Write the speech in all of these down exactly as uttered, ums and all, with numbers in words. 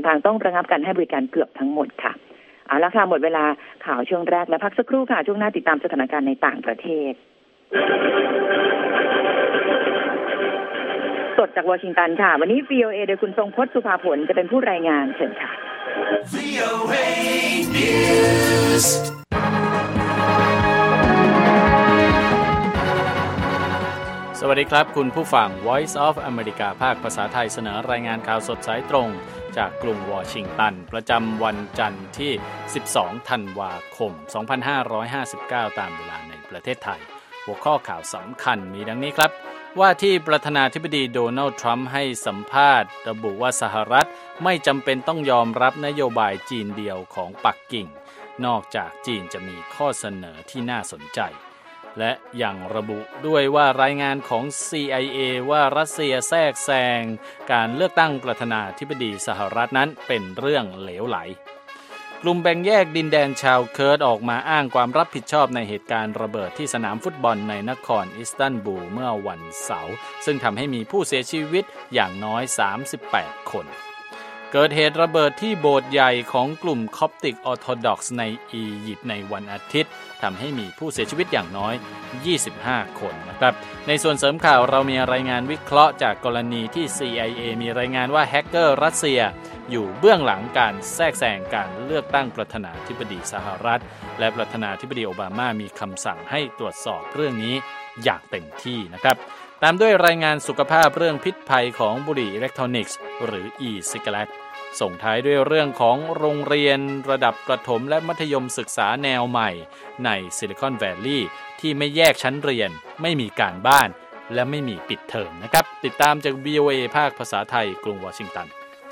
ทางต้องระงับการให้บริการเกือบทั้งหมดค่ะเอาละค่ะหมดเวลาข่าวช่วงแรกและพักสักครู่ค่ะช่วงหน้าติดตามสถานการณ์ในต่างประเทศสดจากวอชิงตันค่ะวันนี้ วี โอ เอ โดยคุณทรงพจน์สุภาผลจะเป็นผู้รายงานเชิญค่ะ วี โอ เอ News สวัสดีครับคุณผู้ฟัง Voice of America ภาคภาษาไทยเสนอรายงานข่าวสดสายตรงจากกรุงวอชิงตันประจำวันจันทร์ที่สิบสองธันวาคมสองพันห้าร้อยห้าสิบเก้าตามเวลาในประเทศไทยหัวข้อข่าวสำคัญมีดังนี้ครับว่าที่ประธานาธิบดีโดนัลด์ทรัมป์ให้สัมภาษณ์ระบุว่าสหรัฐไม่จำเป็นต้องยอมรับนโยบายจีนเดียวของปักกิ่งนอกจากจีนจะมีข้อเสนอที่น่าสนใจและยังระบุด้วยว่ารายงานของ ซี ไอ เอ ว่ารัสเซียแทรกแซงการเลือกตั้งประธานาธิบดีสหรัฐนั้นเป็นเรื่องเหลวไหลกลุ่มแบ่งแยกดินแดนชาวเคิร์ดออกมาอ้างความรับผิดชอบในเหตุการณ์ระเบิดที่สนามฟุตบอลในนครอิสตันบูลเมื่อวันเสาร์ซึ่งทำให้มีผู้เสียชีวิตอย่างน้อยสามสิบแปดคนเกิดเหตุระเบิดที่โบสถ์ใหญ่ของกลุ่มคอปติกออร์โธดอกซ์ในอียิปต์ในวันอาทิตย์ทำให้มีผู้เสียชีวิตอย่างน้อยยี่สิบห้าคนนะครับในส่วนเสริมข่าวเรามีรายงานวิเคราะห์จากกรณีที่ ซี ไอ เอ มีรายงานว่าแฮกเกอร์รัสเซียอยู่เบื้องหลังการแทรกแซงการเลือกตั้งประธานาธิบดีสหรัฐและประธานาธิบดีโอบามามีคำสั่งให้ตรวจสอบเรื่องนี้อย่างเต็มที่นะครับตามด้วยรายงานสุขภาพเรื่องพิษภัยของบุหรี่อิเล็กทรอนิกส์หรือ e-cigarette ส่งท้ายด้วยเรื่องของโรงเรียนระดับประถมและมัธยมศึกษาแนวใหม่ในซิลิคอนแวลลีย์ที่ไม่แยกชั้นเรียนไม่มีการบ้านและไม่มีปิดเทอมนะครับติดตามจาก วี โอ เอ ภาคภาษาไทยกรุงวอชิงตัน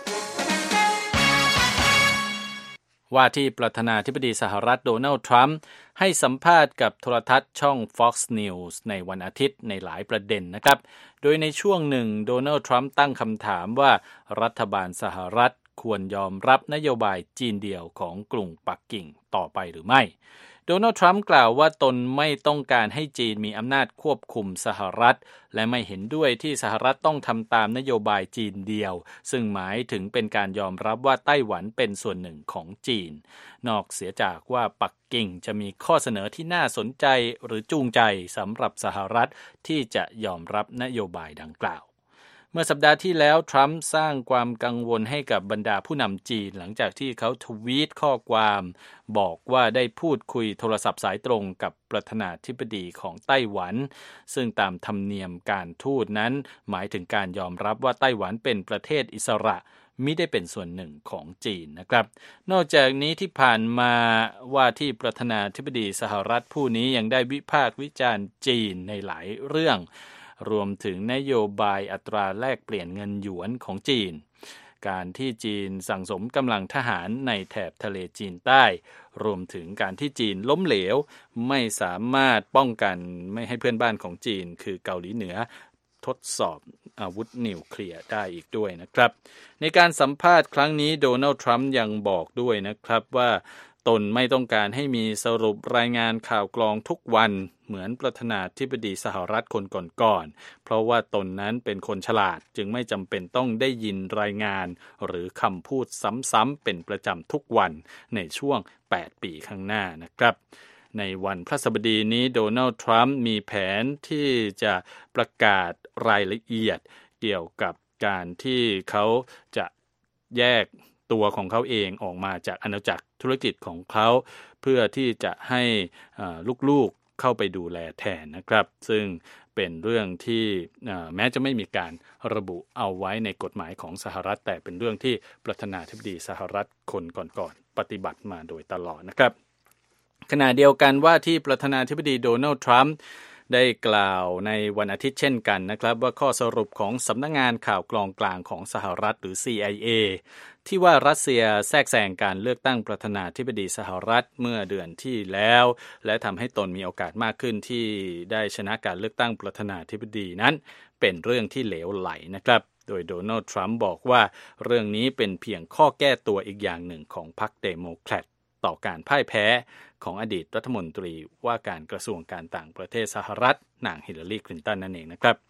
ว่าที่ประธานาธิบดีสหรัฐโดนัลด์ทรัมป์ให้สัมภาษณ์กับโทรทัศน์ช่อง Fox News ในวันอาทิตย์ในหลายประเด็นนะครับโดยในช่วงหนึ่งโดนัลด์ทรัมป์ตั้งคำถามว่ารัฐบาลสหรัฐควรยอมรับนโยบายจีนเดียวของกรุงปักกิ่งต่อไปหรือไม่โดนัลด์ทรัมป์กล่าวว่าตนไม่ต้องการให้จีนมีอำนาจควบคุมสหรัฐและไม่เห็นด้วยที่สหรัฐต้องทำตามนโยบายจีนเดียวซึ่งหมายถึงเป็นการยอมรับว่าไต้หวันเป็นส่วนหนึ่งของจีนนอกเสียจากว่าปักกิ่งจะมีข้อเสนอที่น่าสนใจหรือจูงใจสำหรับสหรัฐที่จะยอมรับนโยบายดังกล่าวเมื่อสัปดาห์ที่แล้วทรัมป์สร้างความกังวลให้กับบรรดาผู้นำจีนหลังจากที่เขาทวีตข้อความบอกว่าได้พูดคุยโทรศัพท์สายตรงกับประธานาธิบดีของไต้หวันซึ่งตามธรรมเนียมการทูตนั้นหมายถึงการยอมรับว่าไต้หวันเป็นประเทศอิสระมิได้เป็นส่วนหนึ่งของจีนนะครับนอกจากนี้ที่ผ่านมาว่าที่ประธานาธิบดีสหรัฐผู้นี้ยังได้วิพากษ์วิจารณ์จีนในหลายเรื่องรวมถึงนโยบายอัตราแลกเปลี่ยนเงินหยวนของจีนการที่จีนสั่งสมกำลังทหารในแถบทะเลจีนใต้รวมถึงการที่จีนล้มเหลวไม่สามารถป้องกันไม่ให้เพื่อนบ้านของจีนคือเกาหลีเหนือทดสอบอาวุธนิวเคลียร์ได้อีกด้วยนะครับในการสัมภาษณ์ครั้งนี้โดนัลด์ทรัมป์ยังบอกด้วยนะครับว่าตนไม่ต้องการให้มีสรุปรายงานข่าวกรองทุกวันเหมือนประธานาธิบดีสหรัฐคนก่อนๆเพราะว่าตนนั้นเป็นคนฉลาดจึงไม่จำเป็นต้องได้ยินรายงานหรือคำพูดซ้ำๆเป็นประจำทุกวันในช่วงแปดปีข้างหน้านะครับในวันพฤหัสบดีนี้โดนัลด์ทรัมป์มีแผนที่จะประกาศรายละเอียดเกี่ยวกับการที่เขาจะแยกตัวของเขาเองออกมาจากอาณาจักรธุรกิจของเขาเพื่อที่จะให้ลูกๆเข้าไปดูแลแทนนะครับซึ่งเป็นเรื่องที่แม้จะไม่มีการระบุเอาไว้ในกฎหมายของสหรัฐแต่เป็นเรื่องที่ประธานาธิบดีสหรัฐคนก่อนๆปฏิบัติมาโดยตลอดนะครับขณะเดียวกันว่าที่ประธานาธิบดีโดนัลด์ทรัมป์ได้กล่าวในวันอาทิตย์เช่นกันนะครับว่าข้อสรุปของสำนักงานข่าวกรองกลางของสหรัฐหรือ ซี ไอ เอ ที่ว่ารัสเซียแทรกแซงการเลือกตั้งประธานาธิบดีสหรัฐเมื่อเดือนที่แล้วและทำให้ตนมีโอกาสมากขึ้นที่ได้ชนะการเลือกตั้งประธานาธิบดีนั้นเป็นเรื่องที่เหลวไหลนะครับโดยโดนัลด์ทรัมป์บอกว่าเรื่องนี้เป็นเพียงข้อแก้ตัวอีกอย่างหนึ่งของพรรคเดโมแครตต่อการพ่ายแพ้ของอดีตรัฐมนตรีว่าการกระทรวงการต่างประเทศสหรัฐนางฮิลลารีคลินตันนั่นเองนะครับ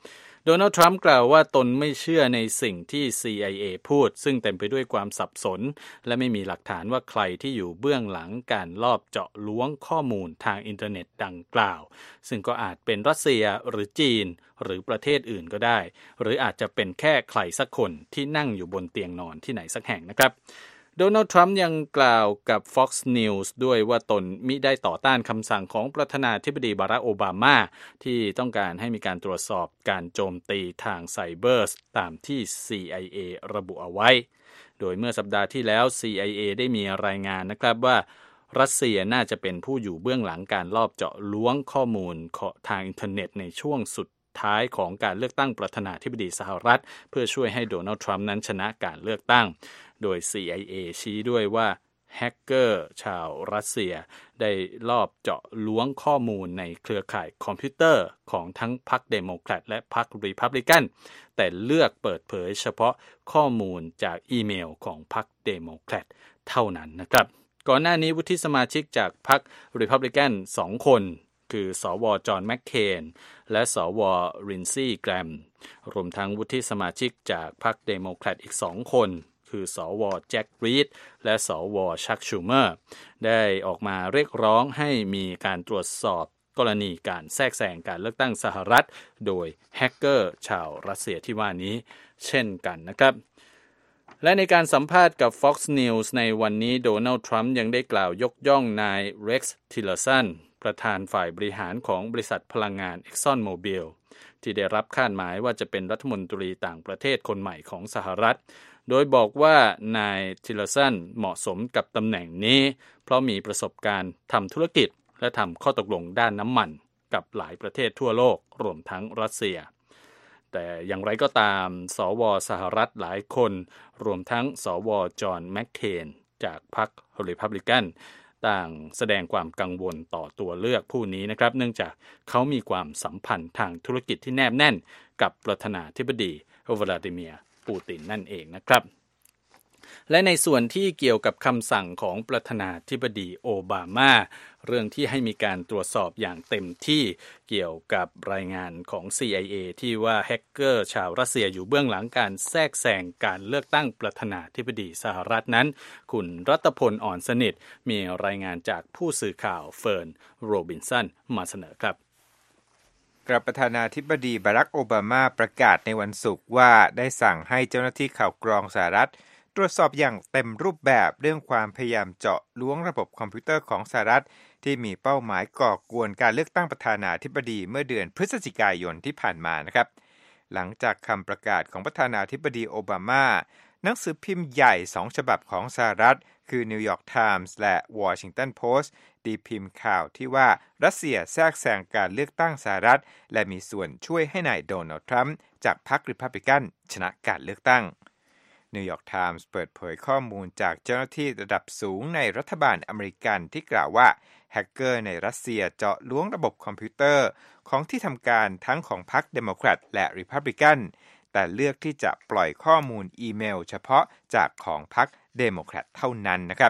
โดนัลด์ทรัมป์กล่าวว่าตนไม่เชื่อในสิ่งที่ ซี ไอ เอ พูดซึ่งเต็มไปด้วยความสับสนและไม่มีหลักฐานว่าใครที่อยู่เบื้องหลังการลอบเจาะล้วงข้อมูลทางอินเทอร์เน็ตดังกล่าวซึ่งก็อาจเป็นรัสเซียหรือจีนหรือประเทศอื่นก็ได้หรืออาจจะเป็นแค่ใครสักคนที่นั่งอยู่บนเตียงนอนที่ไหนสักแห่งนะครับโดนัลด์ทรัมป์ยังกล่าวกับ Fox News ด้วยว่าตนมิได้ต่อต้านคำสั่งของประธานาธิบดีบารักโอบามาที่ต้องการให้มีการตรวจสอบการโจมตีทางไซเบอร์ตามที่ ซี ไอ เอ ระบุเอาไว้โดยเมื่อสัปดาห์ที่แล้ว ซี ไอ เอ ได้มีรายงานนะครับว่ารัสเซียน่าจะเป็นผู้อยู่เบื้องหลังการลอบเจาะล้วงข้อมูลทางอินเทอร์เน็ตในช่วงสุดท้ายของการเลือกตั้งประธานาธิบดีสหรัฐเพื่อช่วยให้โดนัลด์ทรัมป์นั้นชนะการเลือกตั้งโดย ซี ไอ เอ ชี้ด้วยว่าแฮกเกอร์ชาวรัสเซียได้ลอบเจาะล้วงข้อมูลในเครือข่ายคอมพิวเตอร์ของทั้งพรรคเดโมแครตและพรรครีพับลิกันแต่เลือกเปิดเผยเฉพาะข้อมูลจากอีเมลของพรรคเดโมแครตเท่านั้นนะครับก่อนหน้านี้วุฒิสมาชิกจากพรรครีพับลิกันสองคนคือสวจอห์นแมคเคนและสวรินซี่แกรมรวมทั้งวุฒิสมาชิกจากพรรคเดโมแครตอีกสองคนคือสวแจ็ครีดและสวชักชูเมอร์ได้ออกมาเรียกร้องให้มีการตรวจสอบกรณีการแทรกแซงการเลือกตั้งสหรัฐโดยแฮกเกอร์ชาวรัสเซียที่ว่านี้เช่นกันนะครับและในการสัมภาษณ์กับ Fox News ในวันนี้โดนัลด์ทรัมป์ยังได้กล่าวยกย่องนายเร็กซ์ทิลเลอร์สันประธานฝ่ายบริหารของบริษัทพลังงาน Exxon Mobil ที่ได้รับคาดหมายว่าจะเป็นรัฐมนตรีต่างประเทศคนใหม่ของสหรัฐโดยบอกว่านายทิลเลอร์สันเหมาะสมกับตำแหน่งนี้เพราะมีประสบการณ์ทำธุรกิจและทำข้อตกลงด้านน้ำมันกับหลายประเทศทั่วโลกรวมทั้งรัสเซียแต่อย่างไรก็ตามสวสหรัฐหลายคนรวมทั้งสวจอห์นแมคเคนจากพรรครีพับลิกันต่างแสดงความกังวลต่อตัวเลือกผู้นี้นะครับเนื่องจากเขามีความสัมพันธ์ทางธุรกิจที่แนบแน่นกับประธานาธิบดีวลาดิเมียร์ปูตินนั่นเองนะครับและในส่วนที่เกี่ยวกับคำสั่งของประธานาธิบดีโอบามาเรื่องที่ให้มีการตรวจสอบอย่างเต็มที่เกี่ยวกับรายงานของ ซี ไอ เอ ที่ว่าแฮกเกอร์ชาวรัสเซียอยู่เบื้องหลังการแทรกแซงการเลือกตั้งประธานาธิบดีสหรัฐนั้นคุณรัตพลอ่อนสนิทมีรายงานจากผู้สื่อข่าวเฟิร์นโรบินสันมาเสนอครับกระประธานาธิบดีบารักโอบามาประกาศในวันศุกร์ว่าได้สั่งให้เจ้าหน้าที่ข่าวกรองสหรัฐตรวจสอบอย่างเต็มรูปแบบเรื่องความพยายามเจาะล้วงระบบคอมพิวเตอร์ของสหรัฐที่มีเป้าหมายก่อกวนการเลือกตั้งประธานาธิบดีเมื่อเดือนพฤศจิกายนที่ผ่านมานะครับหลังจากคำประกาศของประธานาธิบดีโอบามาหนังสือพิมพ์ใหญ่สองฉบับของสหรัฐคือ New York Times และ Washington Post ตีพิมพ์ข่าวที่ว่ารัสเซียแทรกแซงการเลือกตั้งสหรัฐและมีส่วนช่วยให้นายโดนัลด์ทรัมป์จากพรรครีพับลิกันชนะการเลือกตั้ง New York Times เปิดเผยข้อมูลจากเจ้าหน้าที่ระดับสูงในรัฐบาลอเมริกันที่กล่าวว่าแฮกเกอร์ในรัสเซียเจาะล้วงระบบคอมพิวเตอร์ของที่ทำการทั้งของพรรคเดโมแครตและรีพับลิกันแต่เลือกที่จะปล่อยข้อมูลอีเมลเฉพาะจากของพรรคเดโมแครตเท่านั้นนะครับ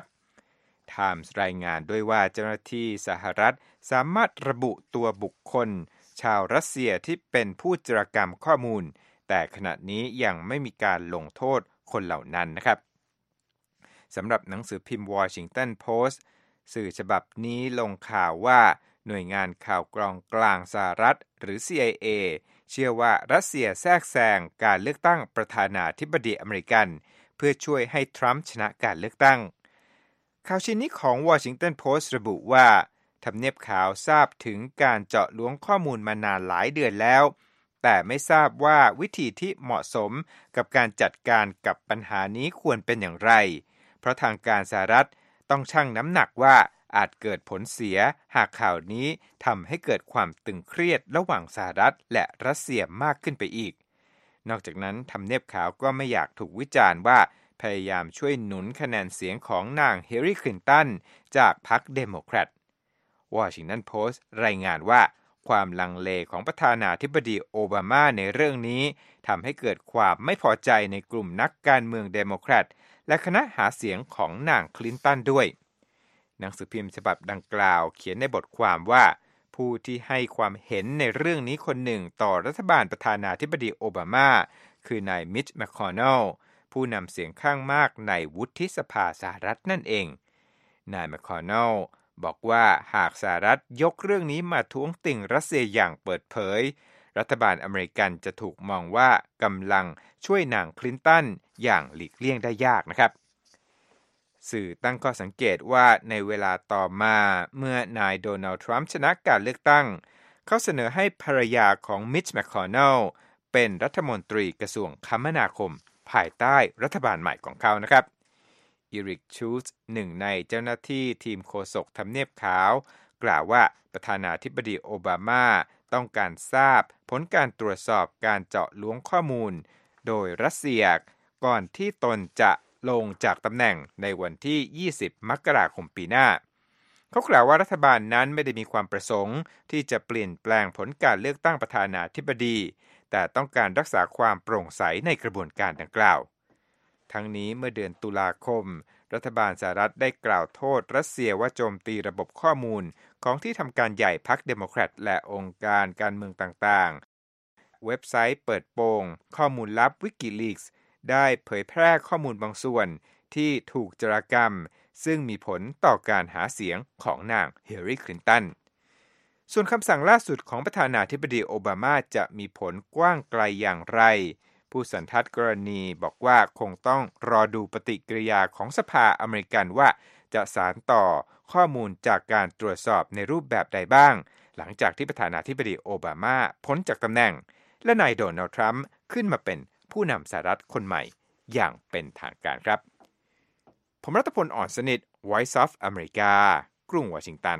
Times รายงานด้วยว่าเจ้าหน้าที่สหรัฐสามารถระบุตัวบุคคลชาวรัสเซียที่เป็นผู้จารกรรมข้อมูลแต่ขณะนี้ยังไม่มีการลงโทษคนเหล่านั้นนะครับสำหรับหนังสือพิมพ์ Washington Post สื่อฉบับนี้ลงข่าวว่าหน่วยงานข่าวกรองกลางสหรัฐหรือ ซี ไอ เอ เชื่อว่ารัสเซียแทรกแซงการเลือกตั้งประธานาธิบดีอเมริกันเพื่อช่วยให้ทรัมป์ชนะการเลือกตั้งข่าวชิ้นนี้ของ Washington Post ระบุว่าทำเนียบขาวทราบถึงการเจาะล้วงข้อมูลมานานหลายเดือนแล้วแต่ไม่ทราบว่าวิธีที่เหมาะสมกับการจัดการกับปัญหานี้ควรเป็นอย่างไรเพราะทางการสหรัฐต้องชั่งน้ำหนักว่าอาจเกิดผลเสียหากข่าวนี้ทำให้เกิดความตึงเครียดระหว่างสหรัฐและรัสเซียมากขึ้นไปอีกนอกจากนั้นทำเนียบขาวก็ไม่อยากถูกวิจารณ์ว่าพยายามช่วยหนุนคะแนนเสียงของนางเฮเลรีคลินตันจากพรรคเดโมแครต Washington Post รายงานว่าความลังเลของประธานาธิบดีโอบามาในเรื่องนี้ทำให้เกิดความไม่พอใจในกลุ่มนักการเมืองเดโมแครตและคณะหาเสียงของนางคลินตันด้วยหนังสือพิมพ์ฉบับดังกล่าวเขียนในบทความว่าผู้ที่ให้ความเห็นในเรื่องนี้คนหนึ่งต่อรัฐบาลประธานาธิบดีโอบามาคือนายมิชแมคคอนเนลผู้นำเสียงข้างมากในวุฒิสภาสหรัฐนั่นเองนายแมคคอนเนลบอกว่าหากสหรัฐยกเรื่องนี้มาท้วงติ่งรัสเซียอย่างเปิดเผยรัฐบาลอเมริกันจะถูกมองว่ากำลังช่วยนางคลินตันอย่างหลีกเลี่ยงได้ยากนะครับสื่อตั้งข้อสังเกตว่าในเวลาต่อมาเมื่อนายโดนัลด์ทรัมป์ชนะการเลือกตั้งเขาเสนอให้ภรรยาของมิชแมคคอนเนลเป็นรัฐมนตรีกระทรวงคมนาคมภายใต้รัฐบาลใหม่ของเขานะครับอีริกชูสหนึ่งในเจ้าหน้าที่ทีมโฆษกทำเนียบขาวกล่าวว่าประธานาธิบดีโอบามาต้องการทราบผลการตรวจสอบการเจาะล้วงข้อมูลโดยรัสเซียก่อนที่ตนจะลงจากตำแหน่งในวันที่ยี่สิบมกราคมปีหน้าเขากล่าวว่ารัฐบาลนั้นไม่ได้มีความประสงค์ที่จะเปลี่ยนแปลงผลการเลือกตั้งประธานาธิบดีแต่ต้องการรักษาความโปร่งใสในกระบวนการดังกล่าวทั้งนี้เมื่อเดือนตุลาคมรัฐบาลสหรัฐได้กล่าวโทษรัสเซียว่าโจมตีระบบข้อมูลของที่ทำการใหญ่พรรคเดโมแครตและองค์การการเมืองต่างๆเว็บไซต์เปิดโปงข้อมูลลับ Wikileaks ได้เผยแพร่ข้อมูลบางส่วนที่ถูกจารกรรมซึ่งมีผลต่อการหาเสียงของนางฮิลลารีคลินตันส่วนคำสั่งล่าสุดของประธานาธิบดีโอบามาจะมีผลกว้างไกลอย่างไรผู้สันทัดกรณีบอกว่าคงต้องรอดูปฏิกิริยาของสภาอเมริกันว่าจะสานต่อข้อมูลจากการตรวจสอบในรูปแบบใดบ้างหลังจากที่ประธานาธิบดีโอบามาพ้นจากตำแหน่งและนายโดนัลด์ทรัมป์ขึ้นมาเป็นผู้นำสหรัฐคนใหม่อย่างเป็นทางการครับผมรัตพล อ่อนสนิท Voice of America กรุงวอชิงตัน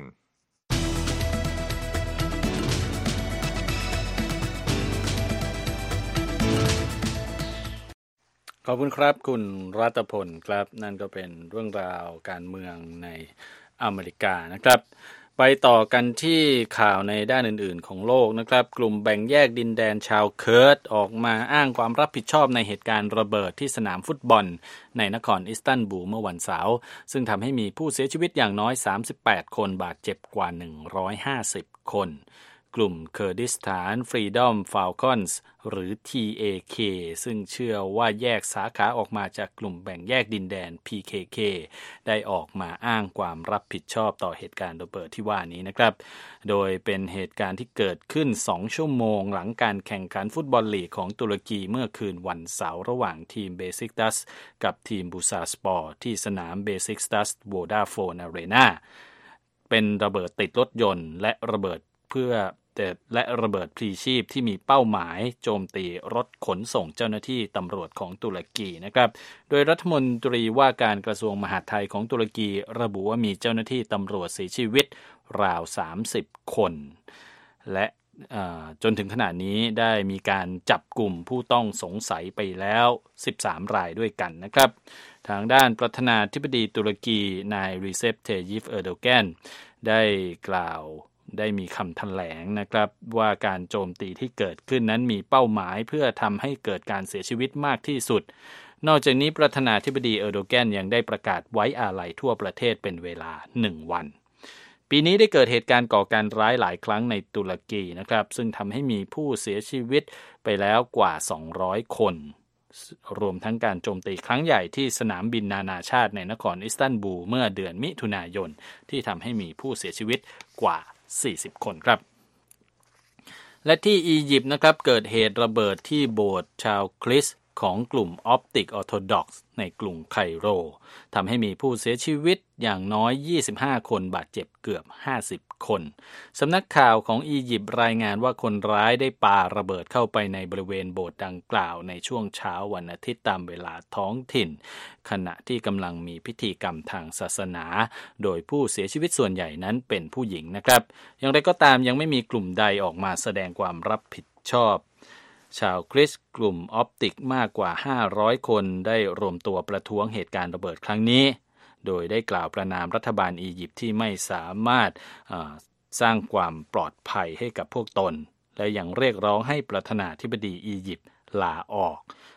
ขอบคุณครับคุณรัตพลครับนั่นก็เป็นเรื่องราวการเมืองในอเมริกานะครับไปต่อกันที่ข่าวในด้านอื่นๆของโลกนะครับกลุ่มแบ่งแยกดินแดนชาวเคิร์ดออกมาอ้างความรับผิดชอบในเหตุการณ์ระเบิดที่สนามฟุตบอลในนครอิสตันบูลเมื่อวันเสาร์ซึ่งทำให้มีผู้เสียชีวิตอย่างน้อยสามสิบแปดคนบาดเจ็บกว่าหนึ่งร้อยห้าสิบคนกลุ่มเคอร์ดิสถานฟรีดอมฟาลคอนส์หรือ ที เอ เค ซึ่งเชื่อว่าแยกสาขาออกมาจากกลุ่มแบ่งแยกดินแดน พี เค เค ได้ออกมาอ้างความรับผิดชอบต่อเหตุการณ์ระเบิดที่ว่านี้นะครับโดยเป็นเหตุการณ์ที่เกิดขึ้นสองชั่วโมงหลังการแข่งขันฟุตบอลลีกของตุรกีเมื่อคืนวันเสาร์ระหว่างทีมเบซิกตัสกับทีมบูซาสปอร์ที่สนามเบซิกตัสโวดาโฟนอารีนาเป็นระเบิดติดรถยนต์และระเบิดเพื่อและระเบิดพลีชีพที่มีเป้าหมายโจมตีรถขนส่งเจ้าหน้าที่ตำรวจของตุรกีนะครับโดยรัฐมนตรีว่าการกระทรวงมหาดไทยของตุรกีระบุว่ามีเจ้าหน้าที่ตำรวจเสียชีวิตราวสามสิบคนและจนถึงขณะนี้ได้มีการจับกลุ่มผู้ต้องสงสัยไปแล้วสิบสามรายด้วยกันนะครับทางด้านประธานาธิบดีตุรกีนายรีเซป เทยิฟ เออร์โดแกนได้กล่าวได้มีคำแถลงนะครับว่าการโจมตีที่เกิดขึ้นนั้นมีเป้าหมายเพื่อทำให้เกิดการเสียชีวิตมากที่สุดนอกจากนี้ประธานาธิบดีเออร์โดแกนยังได้ประกาศไว้อาลัยทั่วประเทศเป็นเวลาหนึ่งวันปีนี้ได้เกิดเหตุการณ์ก่อการร้ายหลายครั้งในตุรกีนะครับซึ่งทำให้มีผู้เสียชีวิตไปแล้วกว่าสองร้อยคนรวมทั้งการโจมตีครั้งใหญ่ที่สนามบินนานาชาติในนครอิสตันบูลเมื่อเดือนมิถุนายนที่ทำให้มีผู้เสียชีวิตกว่าสี่สิบคนครับและที่อียิปต์นะครับเกิดเหตุระเบิดที่โบสถ์ชาวคริสต์ของกลุ่มออปติกออร์โธดอกซ์ในกรุงไคโรทำให้มีผู้เสียชีวิตอย่างน้อยยี่สิบห้าคนบาดเจ็บเกือบห้าสิบคนสำนักข่าวของอียิปต์รายงานว่าคนร้ายได้ปาระเบิดเข้าไปในบริเวณโบสถ์ดังกล่าวในช่วงเช้าวันอาทิตย์ตามเวลาท้องถิ่นขณะที่กำลังมีพิธีกรรมทางศาสนาโดยผู้เสียชีวิตส่วนใหญ่นั้นเป็นผู้หญิงนะครับอย่างไรก็ตามยังไม่มีกลุ่มใดออกมาแสดงความรับผิดชอบชาวคริสต์กลุ่มออปติกมากกว่าห้าร้อยคนได้รวมตัวประท้วงเหตุการณ์ระเบิดครั้งนี้โดยได้กล่าวประณามรัฐบาลอียิปต์ที่ไม่สามารถสร้างความปลอดภัยให้กับพวกตนและยังเรียกร้องให้ประธานาธิบดีอียิปต์ลาออก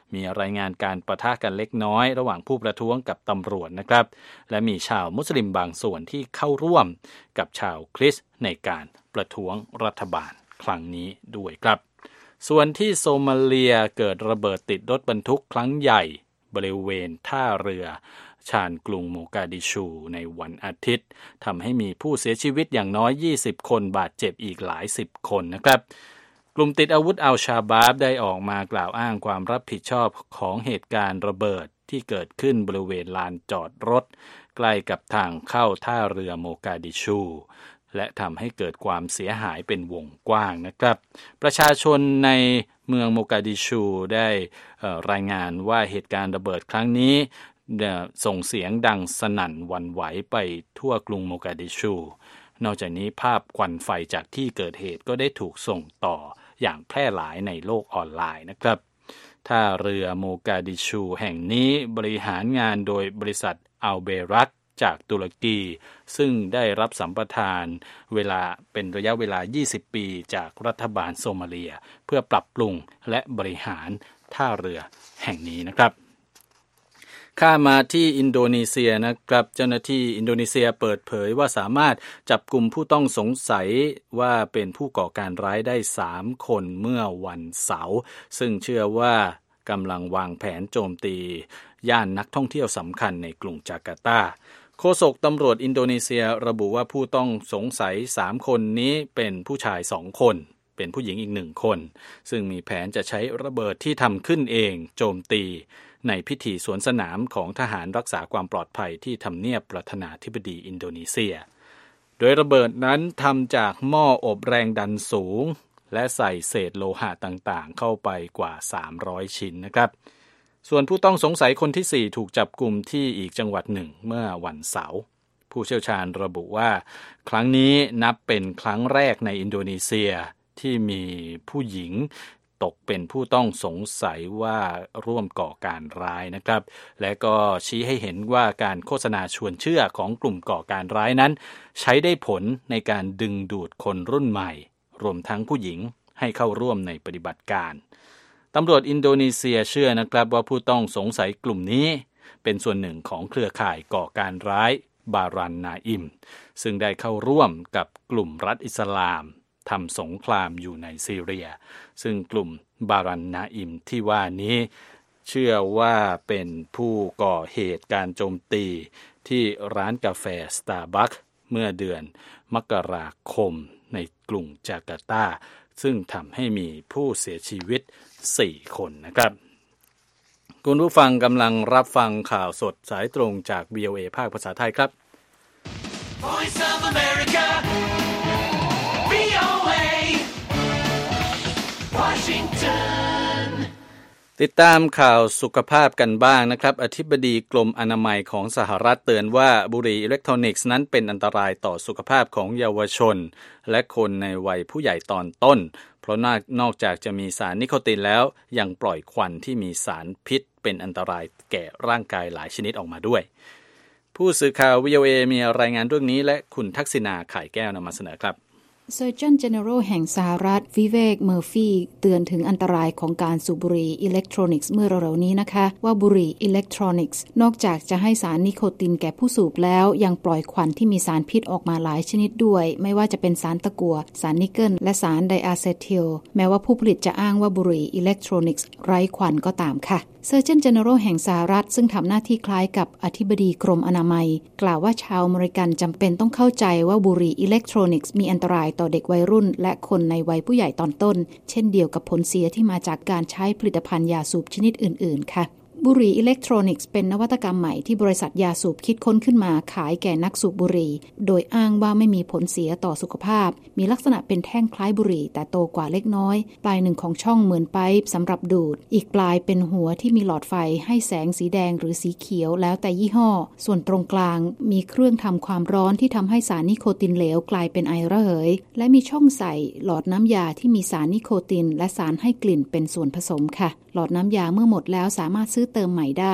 มีรายงานการปะทะกันเล็กน้อยระหว่างผู้ประท้วงกับตำรวจนะครับและมีชาวมุสลิมบางส่วนที่เข้าร่วมกับชาวคริสต์ในการประท้วงรัฐบาลครั้งนี้ด้วยครับส่วนที่โซมาเลียเกิดระเบิดติดรถบรรทุกครั้งใหญ่บริเวณท่าเรือชานกรุงโมกาดิชูในวันอาทิตย์ทำให้มีผู้เสียชีวิตอย่างน้อยยี่สิบคนบาดเจ็บอีกหลายสิบคนนะครับกลุ่มติดอาวุธอัลชาบาบได้ออกมากล่าวอ้างความรับผิดชอบของเหตุการณ์ระเบิดที่เกิดขึ้นบริเวณลานจอดรถใกล้กับทางเข้าท่าเรือโมกาดิชูและทำให้เกิดความเสียหายเป็นวงกว้างนะครับประชาชนในเมืองโมกาดิชูได้รายงานว่าเหตุการณ์ระเบิดครั้งนี้ส่งเสียงดังสนั่นหวั่นไหวไปทั่วกรุงโมกาดิชูนอกจากนี้ภาพควันไฟจากที่เกิดเหตุก็ได้ถูกส่งต่ออย่างแพร่หลายในโลกออนไลน์นะครับท่าเรือโมกาดิชูแห่งนี้บริหารงานโดยบริษัทอัลเบรักจากตุรกีซึ่งได้รับสัมปทานเวลาเป็นระยะเวลายี่สิบปีจากรัฐบาลโซมาเลียเพื่อปรับปรุงและบริหารท่าเรือแห่งนี้นะครับข้ามาที่อินโดนีเซียนะครับเจ้าหน้าที่อินโดนีเซียเปิดเผยว่าสามารถจับกุมผู้ต้องสงสัยว่าเป็นผู้ก่อการร้ายได้สามคนเมื่อวันเสาร์ซึ่งเชื่อว่ากำลังวางแผนโจมตีย่านนักท่องเที่ยวสำคัญในกรุงจาการ์ตาโฆษกตำรวจอินโดนีเซียระบุว่าผู้ต้องสงสัยสามคนนี้เป็นผู้ชายสองคนเป็นผู้หญิงอีกหนึ่งคนซึ่งมีแผนจะใช้ระเบิดที่ทำขึ้นเองโจมตีในพิธีสวนสนามของทหารรักษาความปลอดภัยที่ทำเนียบประธานาธิบดีอินโดนีเซียโดยระเบิดนั้นทำจากหม้ออบแรงดันสูงและใส่เศษโลหะต่างๆเข้าไปกว่าสามร้อยชิ้นนะครับส่วนผู้ต้องสงสัยคนที่สี่ถูกจับกุมที่อีกจังหวัดหนึ่งเมื่อวันเสาร์ผู้เชี่ยวชาญระบุว่าครั้งนี้นับเป็นครั้งแรกในอินโดนีเซียที่มีผู้หญิงตกเป็นผู้ต้องสงสัยว่าร่วมก่อการร้ายนะครับและก็ชี้ให้เห็นว่าการโฆษณาชวนเชื่อของกลุ่มก่อการร้ายนั้นใช้ได้ผลในการดึงดูดคนรุ่นใหม่รวมทั้งผู้หญิงให้เข้าร่วมในปฏิบัติการตำรวจอินโดนีเซียเชื่อนะครับว่าผู้ต้องสงสัยกลุ่มนี้เป็นส่วนหนึ่งของเครือข่ายก่อการร้ายบารันนาอิมซึ่งได้เข้าร่วมกับกลุ่มรัฐอิสลามทำสงครามอยู่ในซีเรียซึ่งกลุ่มบารันนาอิมที่ว่านี้เชื่อว่าเป็นผู้ก่อเหตุการโจมตีที่ร้านกาแฟ Starbucks เมื่อเดือนมกราคมในกรุงจาการ์ตาซึ่งทำให้มีผู้เสียชีวิตสี่คนนะครับคุณผู้ฟังกำลังรับฟังข่าวสดสายตรงจาก วี โอ เอ ภาคภาษาไทยครับ Voice of America วี โอ เอ Washington ติดตามข่าวสุขภาพกันบ้างนะครับอธิบดีกรมอนามัยของสหรัฐเตือนว่าบุหรี่อิเล็กทรอนิกส์นั้นเป็นอันตรายต่อสุขภาพของเยาวชนและคนในวัยผู้ใหญ่ตอนต้นเพราะนอกจากจะมีสารนิโคตินแล้วยังปล่อยควันที่มีสารพิษเป็นอันตรายแก่ร่างกายหลายชนิดออกมาด้วยผู้สื่อข่าว วี โอ เอ มีรายงานเรื่องนี้และคุณทักษิณาข่ายแก้วนำมาเสนอครับ Surgeon General แห่งสหรัฐวิเวกเมอร์ฟีเตือนถึงอันตรายของการสูบบุหรี่อิเล็กทรอนิกส์เมื่อเร็วๆนี้นะคะว่าบุหรี่อิเล็กทรอนิกส์นอกจากจะให้สารนิโคตินแก่ผู้สูบแล้วยังปล่อยควันที่มีสารพิษออกมาหลายชนิดด้วยไม่ว่าจะเป็นสารตะกั่วสารนิกเกิลและสารไดอะเซทิลแม้ว่าผู้ผลิตจะอ้างว่าบุหรี่อิเล็กทรอนิกส์ไร้ควันก็ตามค่ะSurgeon General แห่งสหรัฐซึ่งทำหน้าที่คล้ายกับอธิบดีกรมอนามัยกล่าวว่าชาวอเมริกันจำเป็นต้องเข้าใจว่าบุหรี่อิเล็กทรอนิกส์มีอันตรายต่อเด็กวัยรุ่นและคนในวัยผู้ใหญ่ตอนต้นเช่นเดียวกับผลเสียที่มาจากการใช้ผลิตภัณฑ์ยาสูบชนิดอื่นๆค่ะบุหรี่อิเล็กทรอนิกส์เป็นนวัตกรรมใหม่ที่บริษัทยาสูบคิดค้นขึ้นมาขายแก่นักสูบบุหรี่โดยอ้างว่าไม่มีผลเสียต่อสุขภาพมีลักษณะเป็นแท่งคล้ายบุหรี่แต่โตกว่าเล็กน้อยปลายหนึ่งของช่องเหมือนไปป์สำหรับดูดอีกปลายเป็นหัวที่มีหลอดไฟให้แสงสีแดงหรือสีเขียวแล้วแต่ยี่ห้อส่วนตรงกลางมีเครื่องทำความร้อนที่ทำให้สารนิโคตินเหลวกลายเป็นไอระเหยและมีช่องใส่หลอดน้ำยาที่มีสารนิโคตินและสารให้กลิ่นเป็นส่วนผสมค่ะหลอดน้ำยาเมื่อหมดแล้วสามารถซื้อเติมใหม่ได้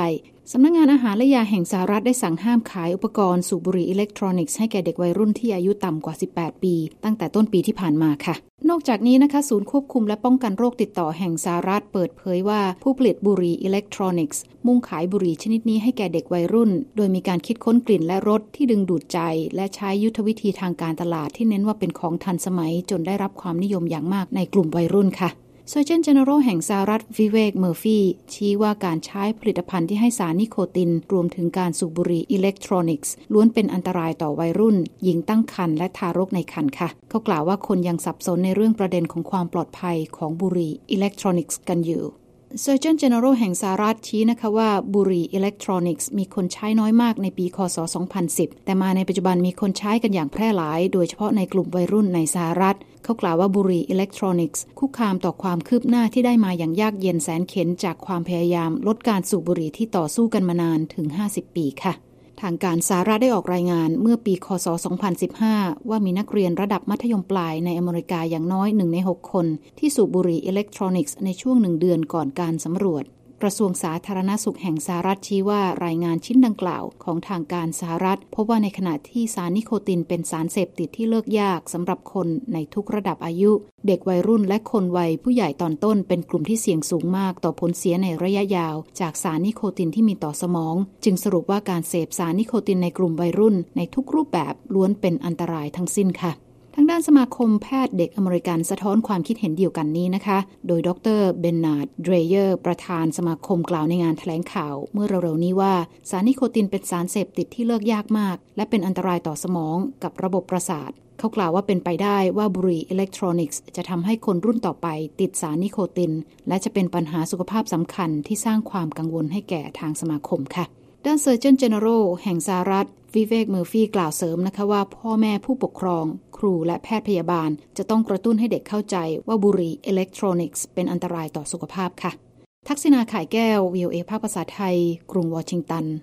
สำนักงานอาหารและยาแห่งสหรัฐได้สั่งห้ามขายอุปกรณ์สูบบุหรี่อิเล็กทรอนิกส์ให้แก่เด็กวัยรุ่นที่อายุต่ำกว่าสิบแปดปีตั้งแต่ต้นปีที่ผ่านมาค่ะนอกจากนี้นะคะศูนย์ควบคุมและป้องกันโรคติดต่อแห่งสหรัฐเปิดเผยว่าผู้ผลิตบุหรี่อิเล็กทรอนิกส์มุ่งขายบุหรี่ชนิดนี้ให้แก่เด็กวัยรุ่นโดยมีการคิดค้นกลิ่นและรสที่ดึงดูดใจและใช้ยุทธวิธีทางการตลาดที่เน้นว่าเป็นของทันสมัยจนได้รับความนิยมอย่างมากในกลุ่มวัยรุ่นค่ะSurgeon General แห่งสหรัฐวิเวกเมอร์ฟีชี้ว่าการใช้ผลิตภัณฑ์ที่ให้สารนิโคตินรวมถึงการสูบบุหรี่อิเล็กทรอนิกส์ล้วนเป็นอันตรายต่อวัยรุ่นหญิงตั้งครรภ์และทารกในครรภ์ค่ะเขากล่าวว่าคนยังสับสนในเรื่องประเด็นของความปลอดภัยของบุหรี่อิเล็กทรอนิกส์กันอยู่Surgeon General แห่งสหรัฐชี้นะคะว่าบุหรี่อิเล็กทรอนิกส์มีคนใช้น้อยมากในปีค.ศ. สองพันสิบแต่มาในปัจจุบันมีคนใช้กันอย่างแพร่หลายโดยเฉพาะในกลุ่มวัยรุ่นในสหรัฐเขากล่าวว่าบุหรี่อิเล็กทรอนิกส์คุกคามต่อความคืบหน้าที่ได้มาอย่างยากเย็นแสนเข็ญจากความพยายามลดการสูบบุหรี่ที่ต่อสู้กันมานานถึงห้าสิบปีค่ะทางการสหรัฐได้ออกรายงานเมื่อปีค.ศ. สองพันสิบห้าว่ามีนักเรียนระดับมัธยมปลายในอเมริกาอย่างน้อยหนึ่งในหกคนที่สูบบุหรี่อิเล็กทรอนิกส์ในช่วงหนึ่งเดือนก่อนการสำรวจกระทรวงสาธารณสุขแห่งสหรัฐชี้ว่ารายงานชิ้นดังกล่าวของทางการสหรัฐพบว่าในขณะที่สารนิโคตินเป็นสารเสพติดที่เลิกยากสำหรับคนในทุกระดับอายุเด็กวัยรุ่นและคนวัยผู้ใหญ่ตอนต้นเป็นกลุ่มที่เสี่ยงสูงมากต่อผลเสียในระยะยาวจากสารนิโคตินที่มีต่อสมองจึงสรุปว่าการเสพสารนิโคตินในกลุ่มวัยรุ่นในทุกรูปแบบล้วนเป็นอันตรายทั้งสิ้นค่ะทางด้านสมาคมแพทย์เด็กอเมริกันสะท้อนความคิดเห็นเดียวกันนี้นะคะโดยดรเบนนาร์ดเดรเยอร์ประธานสมาคมกล่าวในงานแถลงข่าวเมื่อเร็วๆนี้ว่าสารนิโคตินเป็นสารเสพติดที่เลิกยากมากและเป็นอันตรายต่อสมองกับระบบประสาทเขากล่าวว่าเป็นไปได้ว่าบุหรี่อิเล็กทรอนิกส์จะทำให้คนรุ่นต่อไปติดสารนิโคตินและจะเป็นปัญหาสุขภาพสำคัญที่สร้างความกังวลให้แก่ทางสมาคมค่ะด้าน Surgeon General แห่งสหรัฐวิเวกเมอร์ฟีกล่าวเสริมนะคะว่าพ่อแม่ผู้ปกครองครูและแพทย์พยาบาลจะต้องกระตุ้นให้เด็กเข้าใจว่าบุหรี่อิเล็กทรอนิกส์เป็นอันตรายต่อสุขภาพค่ะทักษิณาข่ายแก้ว วี โอ เอ ภาคภาษาไทยกรุงวอชิงตัน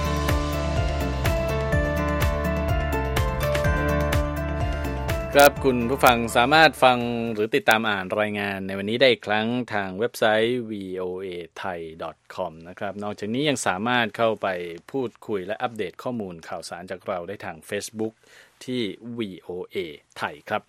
ครับคุณผู้ฟังสามารถฟังหรือติดตามอ่านรายงานในวันนี้ได้อีกครั้งทางเว็บไซต์ วี โอ เอ ไทย ดอท คอม นะครับนอกจากนี้ยังสามารถเข้าไปพูดคุยและอัปเดตข้อมูลข่าวสารจากเราได้ทาง Facebook ที่ วี โอ เอ ไทยครับ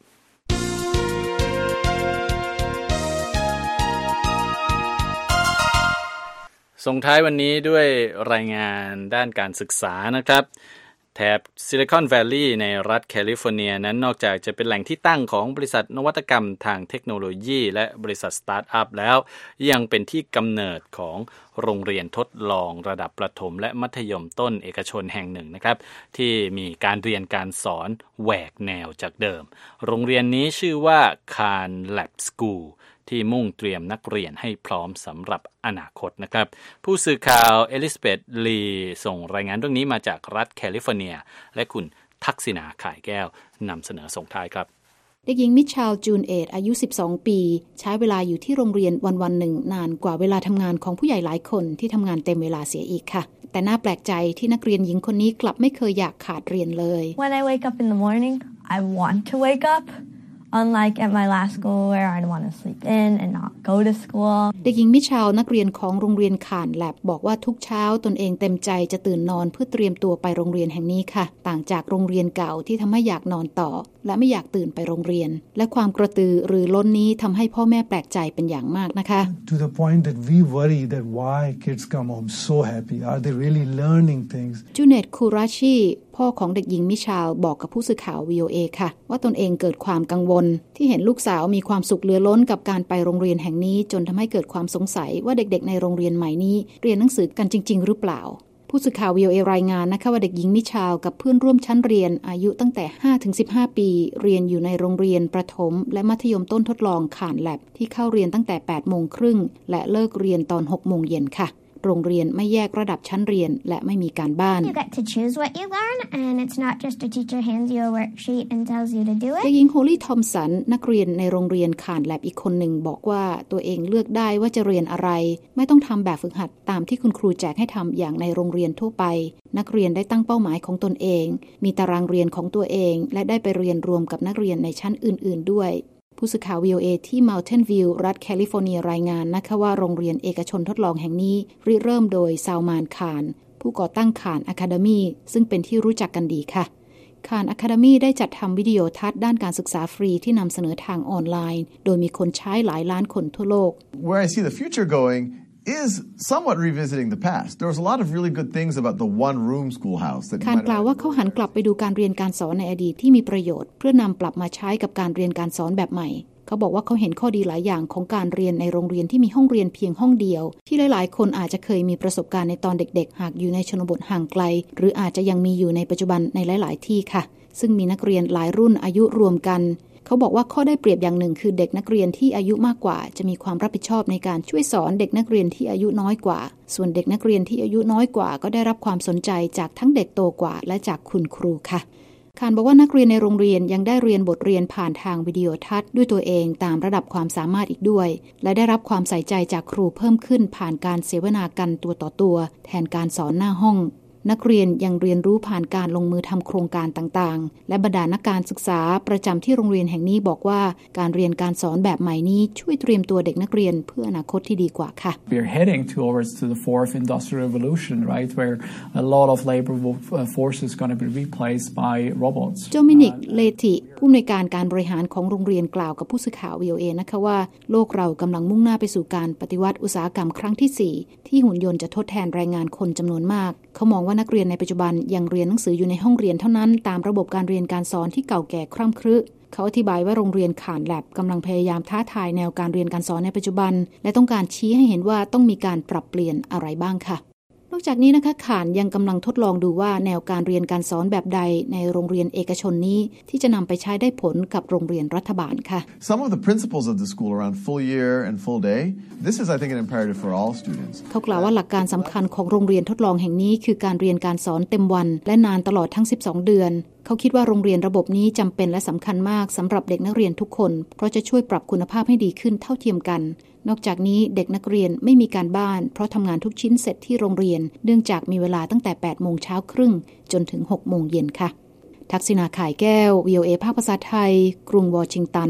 ส่งท้ายวันนี้ด้วยรายงานด้านการศึกษานะครับแถบซิลิคอนแวลลีย์ในรัฐแคลิฟอร์เนียนั้นนอกจากจะเป็นแหล่งที่ตั้งของบริษัทนวัตกรรมทางเทคโนโลยีและบริษัทสตาร์ทอัพแล้วยังเป็นที่กำเนิดของโรงเรียนทดลองระดับประถมและมัธยมต้นเอกชนแห่งหนึ่งนะครับที่มีการเรียนการสอนแหวกแนวจากเดิมโรงเรียนนี้ชื่อว่า Khan Lab Schoolที่มุ่งเตรียมนักเรียนให้พร้อมสำหรับอนาคตนะครับผู้สื่อข่าวเอลิซาเบธลีส่งรายงานเรื่องนี้มาจากรัฐแคลิฟอร์เนียและคุณทักษิณาข่ายแก้วนำเสนอส่งท้ายครับเด็กหญิงมิชชัลจูนเอตอายุสิบสองปีใช้เวลาอยู่ที่โรงเรียนวันๆหนึ่งนานกว่าเวลาทำงานของผู้ใหญ่หลายคนที่ทำงานเต็มเวลาเสียอีกค่ะแต่น่าแปลกใจที่นักเรียนหญิงคนนี้กลับไม่เคยอยากขาดเรียนเลย When I wake up in the morning, I want to wake up.Unlike at my last school where I'd want to sleep in and not go to school เด็กหญิงมิชชัลนักเรียนของโรงเรียนข่านแลบบอกว่าทุกเช้าตนเองเต็มใจจะตื่นนอนเพื่อเตรียมตัวไปโรงเรียนแห่งนี้ค่ะต่างจากโรงเรียนเก่าที่ทำให้อยากนอนต่อและไม่อยากตื่นไปโรงเรียนและความกระตือรือร้นนี้ทำให้พ่อแม่แปลกใจเป็นอย่างมากนะคะ To the point that we worry that why kids come home so happy are they really learning things จูเนตคูราชิพ่อของเด็กหญิงมิชชัลบอกกับผู้สื่อข่าว วี โอ เอ ค่ะว่าตนเองเกิดความกังวลที่เห็นลูกสาวมีความสุขเหลือล้นกับการไปโรงเรียนแห่งนี้จนทำให้เกิดความสงสัยว่าเด็กๆในโรงเรียนใหม่นี้เรียนหนังสือกันจริงๆหรือเปล่าผู้สื่อข่าว วี โอ เอ รายงานนะคะว่าเด็กหญิงมิชชัลกับเพื่อนร่วมชั้นเรียนอายุตั้งแต่ ห้าถึงสิบห้า ปีเรียนอยู่ในโรงเรียนประถมและมัธยมต้นทดลองข่านแลบที่เข้าเรียนตั้งแต่ แปดโมงครึ่งและเลิกเรียนตอน หกโมงเย็นค่ะโรงเรียนไม่แยกระดับชั้นเรียนและไม่มีการบ้าน You get to choose what you learn and it's not just a teacher hands you a worksheet and tells you to do it เด็กหญิงโฮลี่ทอมสันนักเรียนในโรงเรียนข่านแลบอีกคนหนึ่งบอกว่าตัวเองเลือกได้ว่าจะเรียนอะไรไม่ต้องทำแบบฝึกหัดตามที่คุณครูแจกให้ทำอย่างในโรงเรียนทั่วไปนักเรียนได้ตั้งเป้าหมายของตนเองมีตารางเรียนของตัวเองและได้ไปเรียนรวมกับนักเรียนในชั้นอื่นๆด้วยผผู้สื่อข่าว วี โอ เอ ที่ Mountain View รัฐแคลิฟอร์เนียรายงานนะคะว่าโรงเรียนเอกชนทดลองแห่งนี้ริเริ่มโดยซาวมานคานผู้ก่อตั้งคานอะคาเดมีซึ่งเป็นที่รู้จักกันดีค่ะคานอะคาเดมีได้จัดทำวิดีโอทัศน์ด้านการศึกษาฟรีที่นำเสนอทางออนไลน์โดยมีคนใช้หลายล้านคนทั่วโลก Where I see the future going is somewhat revisiting the past. There was a lot of really good things about the one-room schoolhouse. คานกล่าวว่าเขาหันกลับไปดูการเรียนการสอนในอดีตที่มีประโยชน์เพื่อนำปรับมาใช้กับการเรียนการสอนแบบใหม่เขาบอกว่าเขาเห็นข้อดีหลายอย่างของการเรียนในโรงเรียนที่มีห้องเรียนเพียงห้องเดียวที่หลายๆคนอาจจะเคยมีประสบการณ์ในตอนเด็กๆหากอยู่ในชนบทห่างไกลหรืออาจจะยังมีอยู่ในปัจจุบันในหลายๆที่ค่ะซึ่งมีนักเรียนหลายรุ่นอายุรวมกันเขาบอกว่าข้อได้เปรียบอย่างหนึ่งคือเด็กนักเรียนที่อายุมากกว่าจะมีความรับผิดชอบในการช่วยสอนเด็กนักเรียนที่อายุน้อยกว่าส่วนเด็กนักเรียนที่อายุน้อยกว่าก็ได้รับความสนใจจากทั้งเด็กโตกว่าและจากคุณครูค่ะคานบอกว่านักเรียนในโรงเรียนยังได้เรียนบทเรียนผ่านทางวิดีโอทัศน์ด้วยตัวเองตามระดับความสามารถอีกด้วยและได้รับความใส่ใจจากครูเพิ่มขึ้นผ่านการเสวนากันตัวต่อตัวแทนการสอนหน้าห้องนักเรียนยังเรียนรู้ผ่านการลงมือทำโครงการต่างๆและบรรดานักการศึกษาประจำที่โรงเรียนแห่งนี้บอกว่าการเรียนการสอนแบบใหม่นี้ช่วยเตรียมตัวเด็กนักเรียนเพื่ออนาคตที่ดีกว่าค่ะ We are heading towards to the fourth industrial revolution, right, where a lot of labor force is going to be replaced by robots. โดมินิก เลติผู้อำนวยการการบริหารของโรงเรียนกล่าวกับผู้สื่อข่าว วี โอ เอ นะคะว่าโลกเรากำลังมุ่งหน้าไปสู่การปฏิวัติอุตสาหกรรมครั้งที่สี่ที่หุ่นยนต์จะทดแทนแรงงานคนจำนวนมากเขามองว่านักเรียนในปัจจุบันยังเรียนหนังสืออยู่ในห้องเรียนเท่านั้นตามระบบการเรียนการสอนที่เก่าแก่คร่ำครึเขาอธิบายว่าโรงเรียนขานแลบกำลังพยายามท้าทายแนวการเรียนการสอนในปัจจุบันและต้องการชี้ให้เห็นว่าต้องมีการปรับเปลี่ยนอะไรบ้างค่ะนอกจากนี้นะคะขานยังกำลังทดลองดูว่าแนวการเรียนการสอนแบบใดในโรงเรียนเอกชนนี้ที่จะนำไปใช้ได้ผลกับโรงเรียนรัฐบาลค่ะ Some of the principles of the school around full year and full day. This is, I think, an imperative for all students. เขากล่าวว่าหลักการสำคัญของโรงเรียนทดลองแห่งนี้คือการเรียนการสอนเต็มวันและนานตลอดทั้งสิบสองเดือนเขาคิดว่าโรงเรียนระบบนี้จำเป็นและสำคัญมากสำหรับเด็กนักเรียนทุกคนเพราะจะช่วยปรับคุณภาพให้ดีขึ้นเท่าเทียมกันนอกจากนี้เด็กนักเรียนไม่มีการบ้านเพราะทำงานทุกชิ้นเสร็จที่โรงเรียนเนื่องจากมีเวลาตั้งแต่แปดโมงเช้าครึ่งจนถึงหกโมงเย็นค่ะทักษิณาข่ายแก้ว วี โอ เอ ภาคภาษาไทยกรุงวอชิงตัน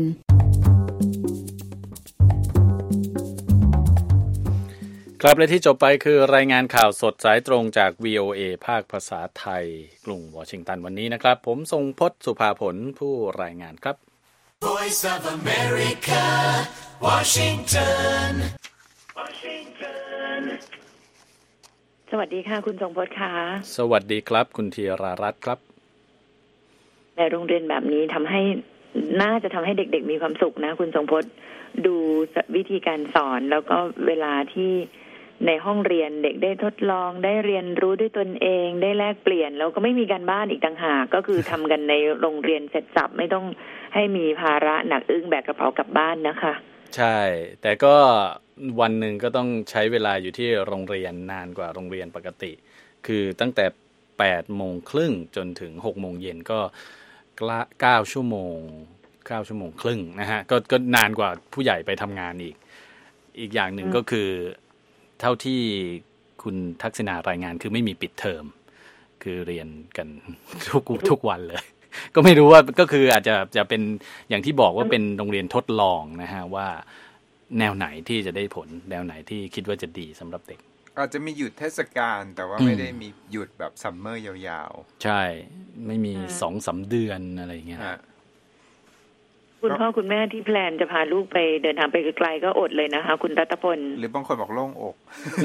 ครับและที่จบไปคือรายงานข่าวสดสายตรงจาก วี โอ เอ ภาคภาษาไทยกรุงวอชิงตันวันนี้นะครับผมทรงพจน์สุภาผลผู้รายงานครับ Voice of America Washington Washington สวัสดีค่ะคุณทรงพจน์ค่ะสวัสดีครับคุณธีรารัตน์ครับในโรงเรียนแบบนี้ทำให้น่าจะทำให้เด็กๆมีความสุขนะคุณทรงพจน์ดูวิธีการสอนแล้วก็เวลาที่ในห้องเรียนเด็กได้ทดลองได้เรียนรู้ด้วยตนเองได้แลกเปลี่ยนแล้วก็ไม่มีการบ้านอีกต่างหากก็คือทำกันในโรงเรียนเสร็จสับไม่ต้องให้มีภาระหนักอึ้งแบกกระเป๋ากลับบ้านนะคะใช่แต่ก็วันหนึ่งก็ต้องใช้เวลาอยู่ที่โรงเรียนนานกว่าโรงเรียนปกติคือตั้งแต่แปดโมงครึ่งจนถึงหกโมงเย็นก็เก้าชั่วโมงเก้าชั่วโมงครึ่งนะฮะก็ก็นานกว่าผู้ใหญ่ไปทำงานอีกอีกอย่างหนึ่งก็คือเท่าที่คุณทักษิณารายงานคือไม่มีปิดเทอมคือเรียนกันทุกทุกวันเลยก็ไม่รู้ว่าก็คืออาจจะจะเป็นอย่างที่บอกว่าเป็นโรงเรียนทดลองนะฮะว่าแนวไหนที่จะได้ผลแนวไหนที่คิดว่าจะดีสำหรับเด็กอาจจะมีหยุดเทศกาลแต่ว่าไม่ได้มีหยุดแบบซัมเมอร์ยาวๆใช่ไม่มี สองถึงสาม เดือนอะไรอย่างเงี้ยคุณพ่อคุณแม่ที่แพลนจะพาลูกไปเดินทางไปไกลๆก็อดเลยนะคะคุณรัตพลหรือบางคนบอกโล่งอก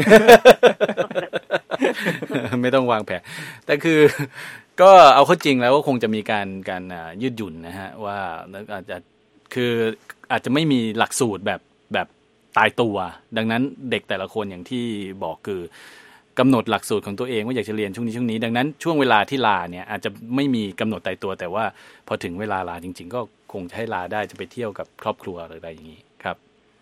ไม่ต้องวางแผนแต่คือก็เอาเข้าจริงแล้วก็คงจะมีการการยืดหยุ่นนะฮะว่าอาจจะคืออาจจะไม่มีหลักสูตรแบบแบบตายตัวดังนั้นเด็กแต่ละคนอย่างที่บอกคือกำหนดหลักสูตรของตัวเองว่าอยากจะเรียนช่วงนี้ช่วงนี้ดังนั้นช่วงเวลาที่ลาเนี่ยอาจจะไม่มีกำหนดตายตัวแต่ว่าพอถึงเวลาลาจริงๆก็คงจะให้ลาได้จะไปเที่ยวกับครอบครัวหรืออะไรอย่างนี้ครับ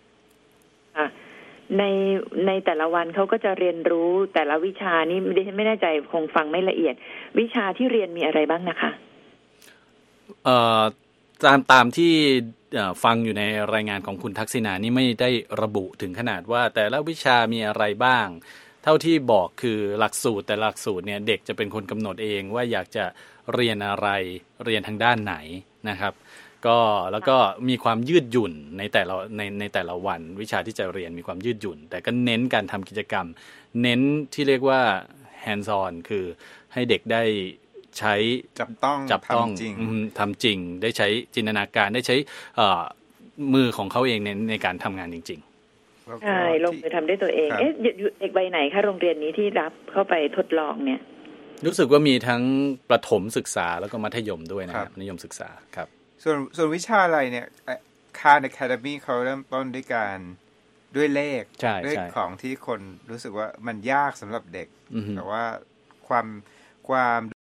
ในในแต่ละวันเขาก็จะเรียนรู้แต่ละวิชานี่ดิฉันไม่แน่ใจคงฟังไม่ละเอียดวิชาที่เรียนมีอะไรบ้างนะคะเอ่อตามตามที่ฟังอยู่ในรายงานของคุณทักษิณานี่ไม่ได้ระบุถึงขนาดว่าแต่ละวิชามีอะไรบ้างเท่าที่บอกคือหลักสูตรแต่หลักสูตรเนี่ยเด็กจะเป็นคนกำหนดเองว่าอยากจะเรียนอะไรเรียนทางด้านไหนนะครับก็แล้วก็มีความยืดหยุ่นในแต่ละในในแต่ละวันวิชาที่จะเรียนมีความยืดหยุ่นแต่ก็เน้นการทำกิจกรรมเน้นที่เรียกว่า hands on คือให้เด็กได้ใช้จับต้องจับต้องทำจริงทำจริงได้ใช้จินตนาการได้ใช้มือของเขาเองในในการทำงานจริงๆใช่ลงมือทำด้วยตัวเองเอ๊ะเด็กใบไหนคะโรงเรียนนี้ที่รับเข้าไปทดลองเนี่ยรู้สึกว่ามีทั้งประถมศึกษาแล้วก็มัธยมด้วยนะครับมัธยมศึกษาครับส่วนส่วนวิชาอะไรเนี่ยคาร์นอะคาเดมี่เขาเริ่มต้นด้วยการด้วยเลขด้วยของที่คนรู้สึกว่ามันยากสำหรับเด็กแต่ว่าความความ